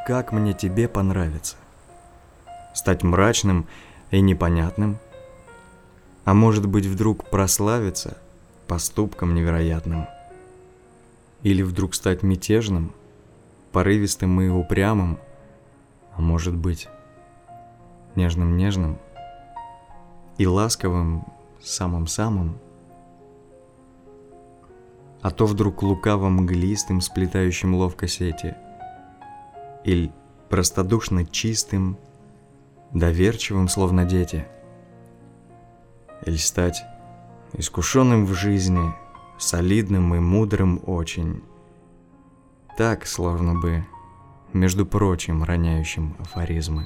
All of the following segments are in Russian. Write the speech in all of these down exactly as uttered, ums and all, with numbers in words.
как мне тебе понравится? Стать мрачным и непонятным? А может быть, вдруг прославиться поступком невероятным? Или вдруг стать мятежным, порывистым и упрямым? А может быть, нежным-нежным и ласковым самым-самым? А то вдруг лукаво-мглистым, сплетающим ловко сети, или простодушно чистым, доверчивым, словно дети, или стать искушенным в жизни, солидным и мудрым очень, так, словно бы, между прочим, роняющим афоризмы.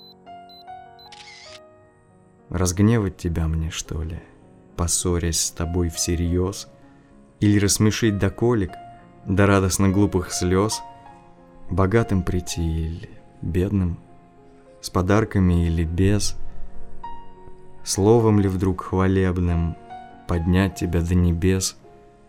Разгневать тебя мне, что ли, поссорясь с тобой всерьез, или рассмешить до колик, до радостно глупых слез, богатым прийти или бедным, с подарками или без, словом ли вдруг хвалебным поднять тебя до небес?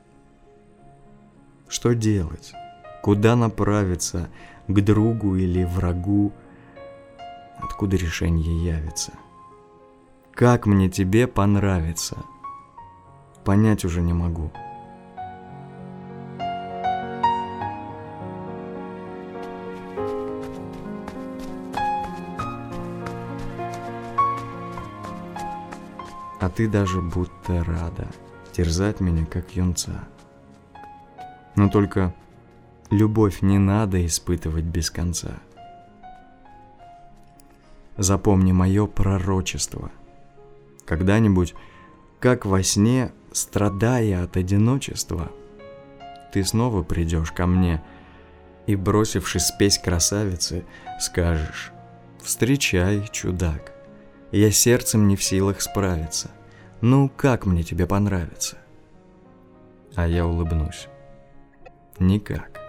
Что делать? Куда направиться? К другу или врагу? Откуда решение явится? Как мне тебе понравится? Понять уже не могу. А ты даже будто рада терзать меня, как юнца. Но только любовь не надо испытывать без конца. Запомни мое пророчество. Когда-нибудь, как во сне, страдая от одиночества, ты снова придешь ко мне и, бросивши спесь красавицы, скажешь: «Встречай, чудак, я сердцем не в силах справиться. Ну, как мне тебе понравится?» А я улыбнусь: «Никак».